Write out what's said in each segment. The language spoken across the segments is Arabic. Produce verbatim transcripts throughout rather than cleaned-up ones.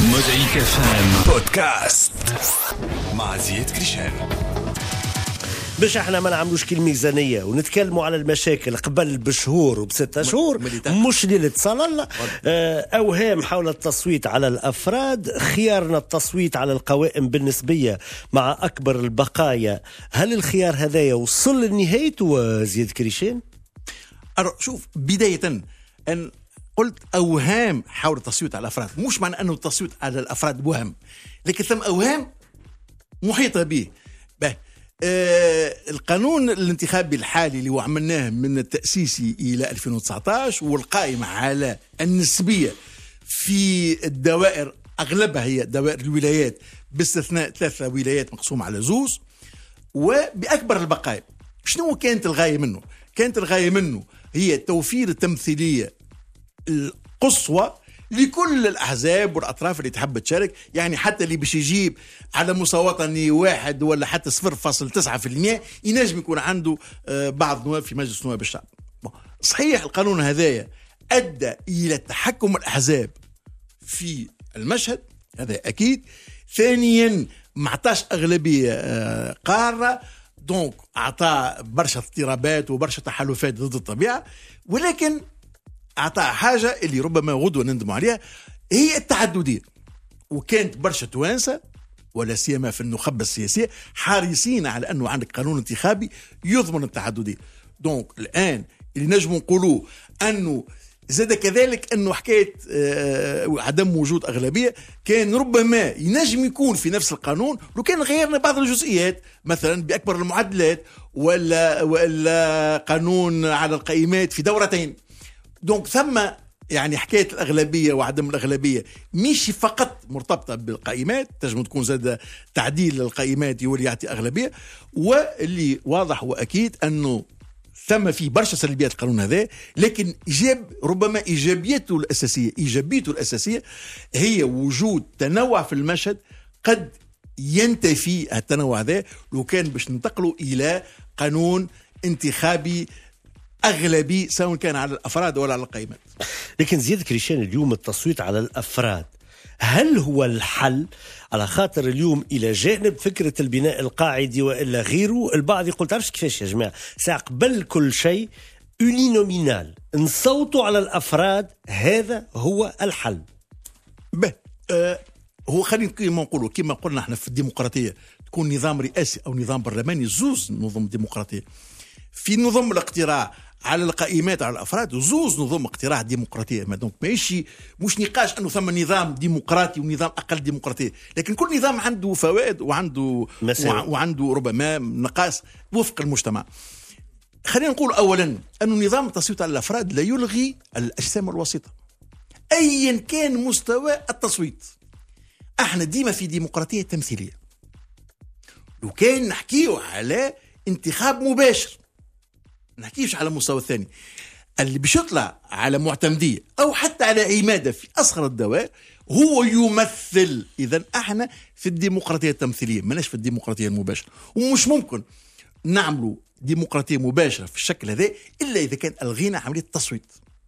مزعيك فام بودكاست مع زياد كريشان. باش احنا ما نعملوش كل ميزانيه ونتكلموا على المشاكل قبل بشهور وبستة شهور، مش ليله صلاة. اوهام حول التصويت على الافراد، خيارنا التصويت على القوائم بالنسبيه مع اكبر البقايا. هل الخيار هذايا وصل لنهايته زياد كريشان؟ شوف، بدايه ان قلت اوهام حول التصويت على الافراد، مش معنى انه التصويت على الافراد وهم، لكن ثم اوهام محيطه به. به آه القانون الانتخابي الحالي اللي عملناه من التأسيس إلى ألفين وتسعة عشر والقائمة على النسبية في الدوائر، أغلبها هي دوائر الولايات باستثناء ثلاثة ولايات مقسومة على زوز، وبأكبر البقايا. شنو كانت الغاية منه؟ كانت الغاية منه هي توفير التمثيلية القصوى لكل الأحزاب والأطراف اللي تحب تشارك، يعني حتى اللي باش يجيب على مستوى وطني واحد ولا حتى صفر فاصل تسعة في المئة ينجم يكون عنده بعض نواب في مجلس نواب الشعب. صحيح القانون هذايا أدى إلى تحكم الأحزاب في المشهد، هذا أكيد. ثانيا ما عطاش أغلبية قارة، دونك أعطى برشا اضطرابات وبرشا تحالفات ضد الطبيعة، ولكن أعطى حاجة اللي ربما غدوة نندم عليها، هي التعددية. وكانت برشا توانسة ولا سيما في النخبة السياسية حريصين على أنه عندك قانون انتخابي يضمن التعددية. دونك الآن اللي نجم نقولوه أنه زاد كذلك أنه حكاية عدم وجود أغلبية كان ربما ينجم يكون في نفس القانون لو كان غيرنا بعض الجزئيات، مثلا بأكبر المعدلات ولا, ولا قانون على القائمات في دورتين. دونك ثم يعني حكاية الأغلبية وعدم الأغلبية مش فقط مرتبطة بالقائمات، تجمع تكون زاد تعديل القائمات يولي يعطي أغلبية. واللي واضح وأكيد أنه ثم في برشا سلبيات القانون هذا، لكن إيجاب ربما إيجابيته الأساسية إيجابيته الأساسية هي وجود تنوع في المشهد قد ينتفي التنوع هذا لو كان باش ننتقلوا إلى قانون انتخابي أغلبي سواء كان على الأفراد ولا على القائمات. لكن زياد كريشان، اليوم التصويت على الأفراد هل هو الحل؟ على خاطر اليوم إلى جانب فكرة البناء القاعدي وإلا غيره، البعض يقول تعرفش كيفاش يا جماعة، ساعة قبل كل شيء أونينومينال نصوتوا على الأفراد، هذا هو الحل. به آه هو خلينا كما نقولوا كما قلنا احنا في الديمقراطية تكون نظام رئاسي أو نظام برلماني، زوز نظام ديمقراطية. في نظام الاقتراع على القائمات على الافراد زوز نظام اقتراع ديمقراطيه، ما دونك ماشي مش نقاش انه ثم نظام ديمقراطي ونظام اقل ديمقراطيه، لكن كل نظام عنده فوائد وعنده مساوئ. وعنده ربما نقاص وفق المجتمع. خلينا نقول اولا انه نظام التصويت على الافراد لا يلغي الاجسام الوسيطه ايا كان مستوى التصويت. احنا ديما في ديمقراطيه تمثيليه، لو كان نحكيه على انتخاب مباشر نحكيش على المستوى الثاني اللي باش يطلع على معتمدية أو حتى على عمادة في أصغر الدوائر هو يمثل. إذن احنا في الديمقراطية التمثيلية، ماناش في الديمقراطية المباشرة، ومش ممكن نعملوا ديمقراطية مباشرة في الشكل هذا إلا إذا كان ألغينا عملية التصويت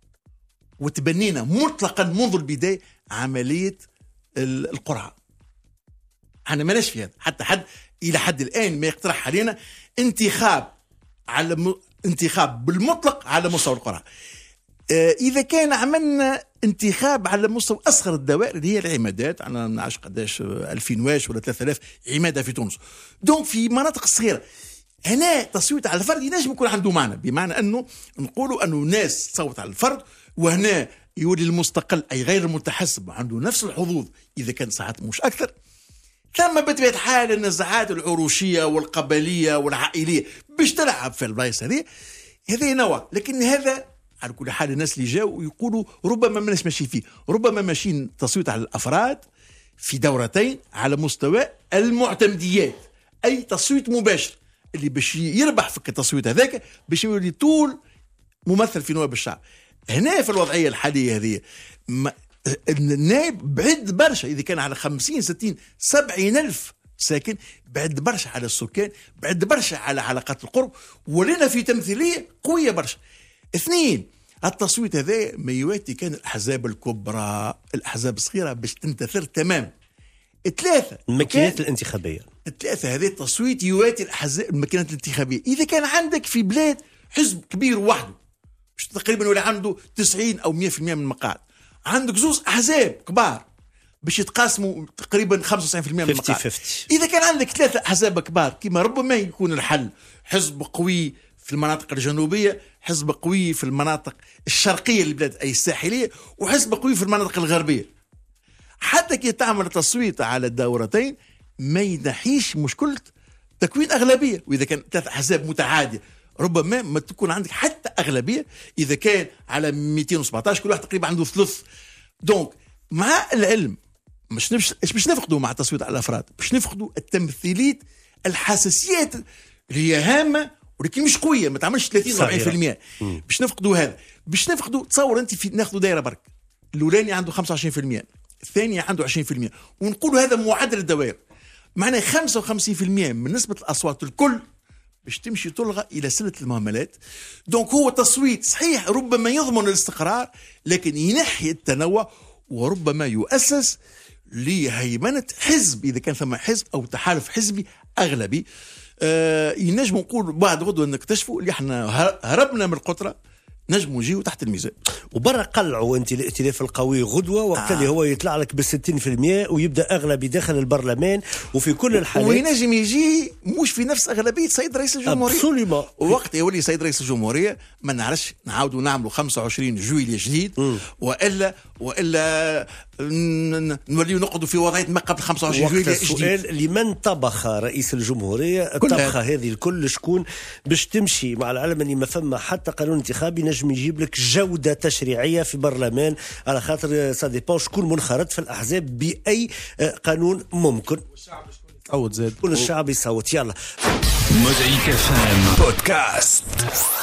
وتبنينا مطلقا منذ البداية عملية القرعة. احنا ماناش في هذا، حتى حد إلى حد الآن ما يقترح علينا انتخاب على م... انتخاب بالمطلق على مستوى القرعة. آه إذا كان عملنا انتخاب على مستوى أصغر الدوائر اللي هي العمادات، أنا ما نعرفش قداش ألفين واش ولا ثلاثة آلاف عمادة في تونس، دونك في مناطق صغيرة هنا تصويت على الفرد ينجم يكون عنده معنى، بمعنى أنه نقولوا أنه ناس تصوت على الفرد وهنا يولي المستقل أي غير المتحسب عنده نفس الحظوظ إذا كان ساعات مش أكثر. ثم بطبيعة الحال النزاعات العروشية والقبلية والعائلية باش تلعب في البلايص هذه هذا نوع. لكن هذا على كل حال الناس اللي جاوا يقولوا ربما ما ماشي فيه، ربما ماشيين تصويت على الأفراد في دورتين على مستوى المعتمديات، أي تصويت مباشر اللي باش يربح في التصويت هذاك باش يولي طول ممثل في نواب الشعب. هنا في الوضعية الحالية هذه النائب بعد برشا، إذا كان على خمسين ستين سبعين ألف ساكن بعد برشا على السكان، بعد برشا على علاقات القرب، ولنا في تمثيلية قوية برشا. اثنين التصويت هذا ما يواتي كان الأحزاب الكبرى الأحزاب الصغيرة باش تنتثر تمام. ثلاثة الماكينات الانتخابية، الثلاثة هذه التصويت يواتي الأحزاب الماكينات الانتخابية. إذا كان عندك في بلاد حزب كبير وحده مش تقريبا ولا عنده تسعين أو مئة بالمئة من المقاعد، عندك زوز أحزاب كبار باش يتقاسموا تقريبا خمسة وتسعين بالمئة من المقاعد. إذا كان عندك ثلاثة أحزاب كبار كما ربما يكون الحل حزب قوي في المناطق الجنوبية، حزب قوي في المناطق الشرقية للبلاد أي الساحلية، وحزب قوي في المناطق الغربية. حتى كي تعمل تصويت على الدورتين ما ينحيش مشكلة تكوين أغلبية. وإذا كان ثلاث أحزاب متعادية ربما ما تكون عندك حتى أغلبية. إذا كان على مئتين وسبعة عشر كل واحد تقريبا عنده ثلث. دونك مع العلم مش نفش مش نفقدوا مع التصويت على الأفراد، مش نفقدوا التمثيلية الحساسيات اللي هي هامة ولكن مش قوية ما تعملش ثلاثين أو أربعين بالمئة. باش نفقدوا هذا، باش نفقدوا تصور أنت في ناخذوا دائرة برك الأولاني عنده خمسة وعشرين بالمئة الثانية عنده عشرين بالمئة ونقولوا هذا معدل الدوائر، معناه خمسة وخمسين بالمئة من نسبة الأصوات الكل باش تمشي تلغى إلى سلة المهملات. دونك هو تصويت صحيح ربما يضمن الاستقرار لكن ينحي التنوع وربما يؤسس لهيمنة حزب إذا كان ثم حزب أو تحالف حزبي أغلبي. آه ينجم نقول بعد غدوة نكتشفوا اللي احنا هربنا من القطرة نجموا نجيو تحت الميزان. وبرا قلعوا انت الائتلاف القوي غدوه وقت اللي آه. هو يطلع لك بالستين في المئة ويبدا اغلبي داخل البرلمان وفي كل الحالات وينجم يجي مش في نفس اغلبيه سيد رئيس الجمهوريه. ابسوليوم. وقت يولي سيد رئيس الجمهوريه ما نعرفش نعاودوا نعملوا خمسة وعشرين جويلية جديد م. والا والا نوليو نقعدوا في وضعيه ما قبل خمسة وعشرين جويلية جديد. السؤال لمن طبخ رئيس الجمهوريه الطبخه هذه الكل شكون باش تمشي مع العلم اني ما فما حتى قانون انتخابي نجم يجيب لك جوده تشريعيه في برلمان على خاطر سا ديبون شكون منخرط في الاحزاب باي قانون ممكن. والشعب شكون يصوت زاد كل الشعب يصوت. يلا مزيك فام بودكاست.